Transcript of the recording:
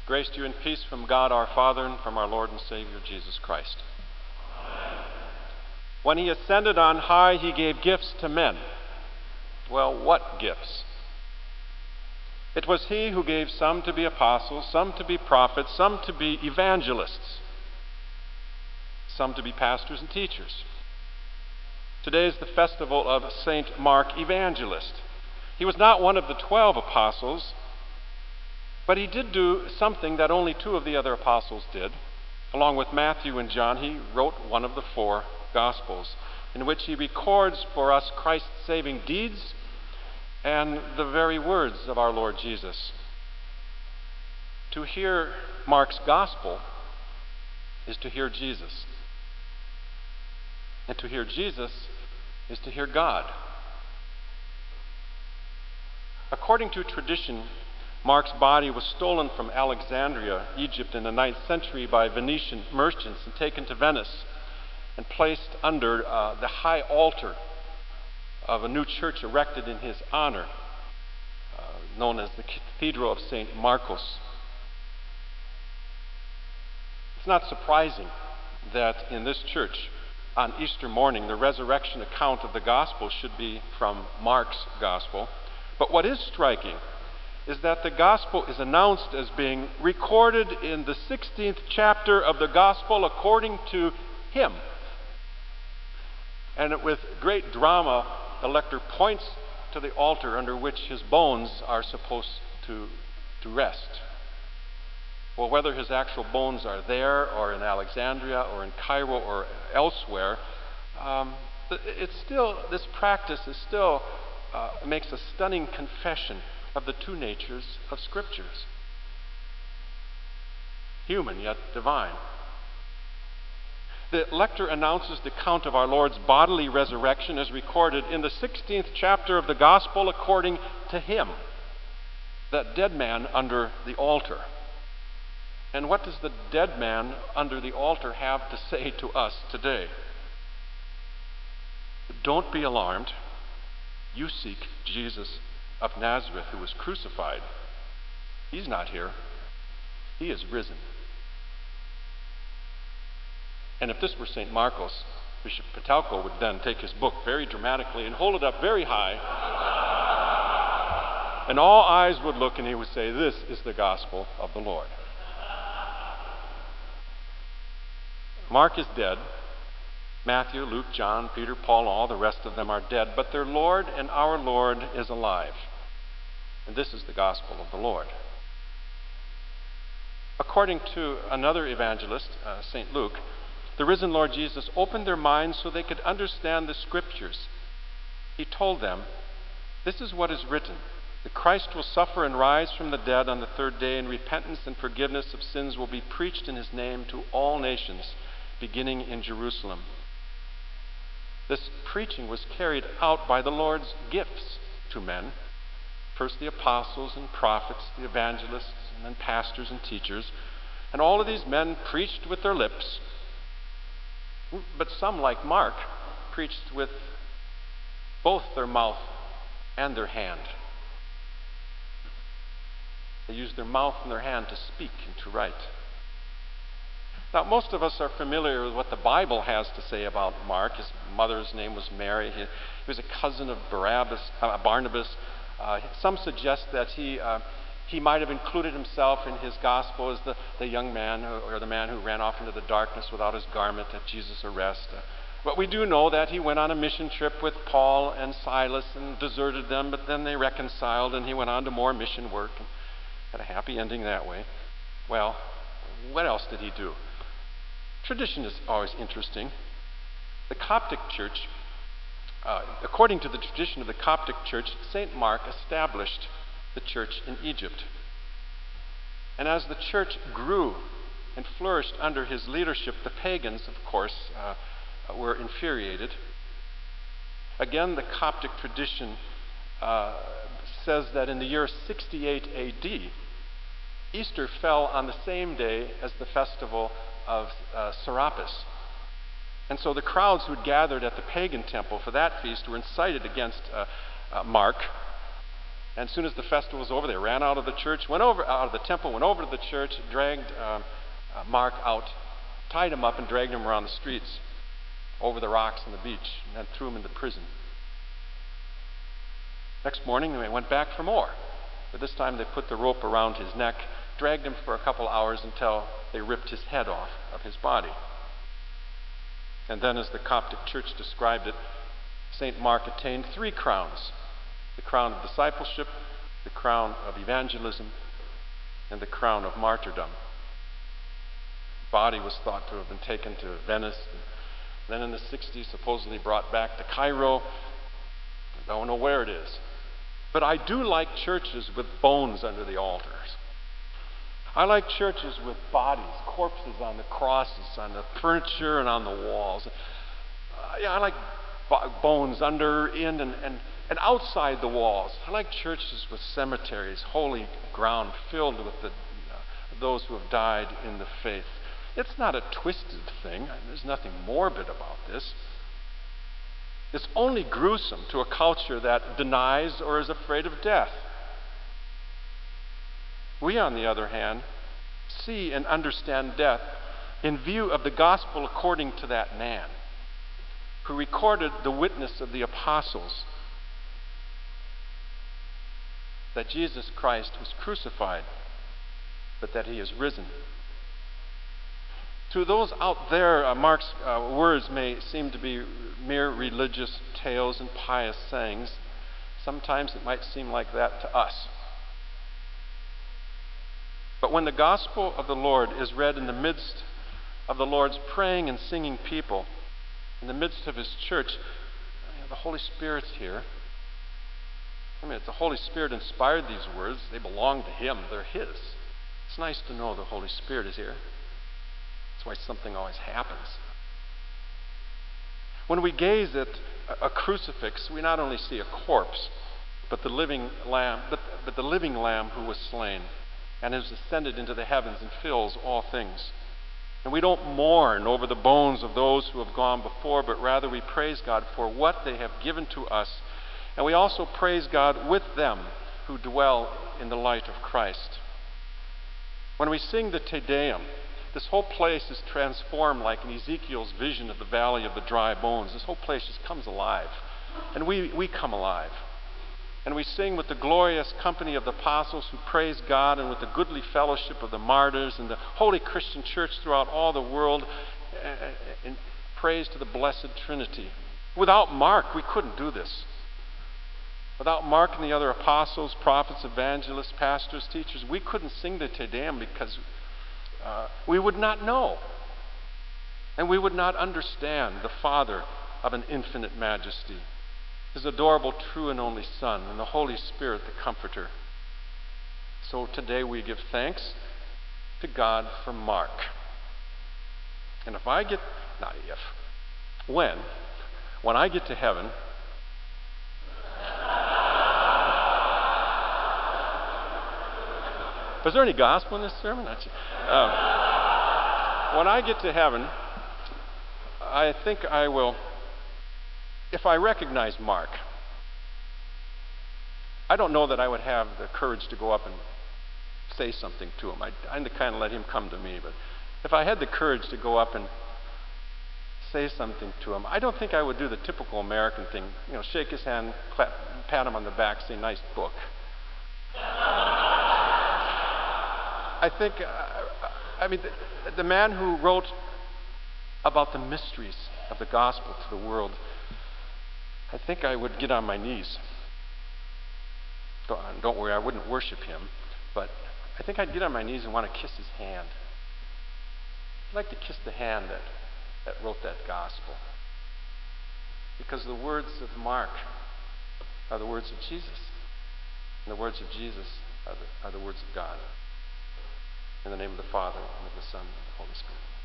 Grace to you and peace from God our Father and from our Lord and Savior Jesus Christ. Amen. When he ascended on high, he gave gifts to men. Well, what gifts? It was he who gave some to be apostles, some to be prophets, some to be evangelists, some to be pastors and teachers. Today is the festival of St. Mark Evangelist. He was not one of the 12 apostles, but he did do something that only 2 of the other apostles did. Along with Matthew and John, he wrote one of the 4 Gospels, in which he records for us Christ's saving deeds and the very words of our Lord Jesus. To hear Mark's Gospel is to hear Jesus. And to hear Jesus is to hear God. According to tradition, Mark's body was stolen from Alexandria, Egypt, in the 9th century by Venetian merchants and taken to Venice and placed under the high altar of a new church erected in his honor, known as the Cathedral of St. Marcos. It's not surprising that in this church, on Easter morning, the resurrection account of the Gospel should be from Mark's Gospel. But what is striking is that the Gospel is announced as being recorded in the 16th chapter of the Gospel according to him. And with great drama, the lector points to the altar under which his bones are supposed to rest. Well, whether his actual bones are there or in Alexandria or in Cairo or elsewhere, this practice is still makes a stunning confession of the 2 natures of Scriptures. Human yet divine. The lector announces the account of our Lord's bodily resurrection as recorded in the 16th chapter of the Gospel according to him, that dead man under the altar. And what does the dead man under the altar have to say to us today? Don't be alarmed. You seek Jesus of Nazareth who was crucified. He's not here. He is risen. And if this were St. Marcos, Bishop Petalko would then take his book very dramatically and hold it up very high. And all eyes would look and he would say, "This is the gospel of the Lord." Mark is dead. Matthew, Luke, John, Peter, Paul, all the rest of them are dead. But their Lord and our Lord is alive. And this is the gospel of the Lord. According to another evangelist, St. Luke, the risen Lord Jesus opened their minds so they could understand the Scriptures. He told them, "This is what is written. The Christ will suffer and rise from the dead on the 3rd day, and repentance and forgiveness of sins will be preached in his name to all nations, beginning in Jerusalem." This preaching was carried out by the Lord's gifts to men. First the apostles and prophets, the evangelists, and then pastors and teachers. And all of these men preached with their lips, but some, like Mark, preached with both their mouth and their hand. They used their mouth and their hand to speak and to write. Now, most of us are familiar with what the Bible has to say about Mark. His mother's name was Mary. He was a cousin of Barnabas. Some suggest that he might have included himself in his gospel as the young man or the man who ran off into the darkness without his garment at Jesus' arrest. But we do know that he went on a mission trip with Paul and Silas and deserted them, but then they reconciled and he went on to more mission work and had a happy ending that way. Well, what else did he do? Tradition is always interesting. The Coptic Church, according to the tradition of the Coptic Church, St. Mark established the church in Egypt. And as the church grew and flourished under his leadership, the pagans, of course, were infuriated. Again, the Coptic tradition says that in the year 68 AD, Easter fell on the same day as the festival of Serapis. And so the crowds who had gathered at the pagan temple for that feast were incited against Mark. And as soon as the festival was over, they ran out of the church, out of the temple, went over to the church, dragged Mark out, tied him up, and dragged him around the streets, over the rocks on the beach, and then threw him into prison. Next morning, they went back for more. But this time they put the rope around his neck, dragged him for a couple hours until they ripped his head off of his body. And then, as the Coptic Church described it, St. Mark attained 3 crowns: the crown of discipleship, the crown of evangelism, and the crown of martyrdom. The body was thought to have been taken to Venice, and then in the 60s supposedly brought back to Cairo. I don't know where it is. But I do like churches with bones under the altars. I like churches with bodies, corpses on the crosses, on the furniture, and on the walls. I like bones under, in, and outside the walls. I like churches with cemeteries, holy ground filled with those who have died in the faith. It's not a twisted thing. There's nothing morbid about this. It's only gruesome to a culture that denies or is afraid of death. We, on the other hand, see and understand death in view of the gospel according to that man who recorded the witness of the apostles that Jesus Christ was crucified, but that he is risen. To those out there, Mark's words may seem to be mere religious tales and pious sayings. Sometimes it might seem like that to us. But when the gospel of the Lord is read in the midst of the Lord's praying and singing people, in the midst of his church, the Holy Spirit's here. If the Holy Spirit inspired these words, they belong to him. They're his. It's nice to know the Holy Spirit is here. That's why something always happens. When we gaze at a crucifix, we not only see a corpse, but the living lamb, but the living lamb who was slain and has ascended into the heavens and fills all things. And we don't mourn over the bones of those who have gone before, but rather we praise God for what they have given to us. And we also praise God with them who dwell in the light of Christ. When we sing the Te Deum, this whole place is transformed like in Ezekiel's vision of the valley of the dry bones. This whole place just comes alive. And we come alive. And we sing with the glorious company of the apostles who praise God, and with the goodly fellowship of the martyrs and the holy Christian church throughout all the world, in praise to the blessed Trinity. Without Mark, we couldn't do this. Without Mark and the other apostles, prophets, evangelists, pastors, teachers, we couldn't sing the Te Deum because we would not know. And we would not understand the Father of an infinite majesty, his adorable, true, and only Son, and the Holy Spirit, the Comforter. So today we give thanks to God for Mark. And if I get, not if, when I get to heaven, was there any gospel in this sermon? When I get to heaven, I think I will, if I recognize Mark, I don't know that I would have the courage to go up and say something to him. I'd kind of let him come to me. But if I had the courage to go up and say something to him, I don't think I would do the typical American thing. Shake his hand, clap, pat him on the back, say, "Nice book." I think, the man who wrote about the mysteries of the gospel to the world, I think I would get on my knees. Don't worry, I wouldn't worship him, but I think I'd get on my knees and want to kiss his hand. I'd like to kiss the hand that wrote that gospel. Because the words of Mark are the words of Jesus. And the words of Jesus are the words of God. In the name of the Father, and of the Son, and of the Holy Spirit.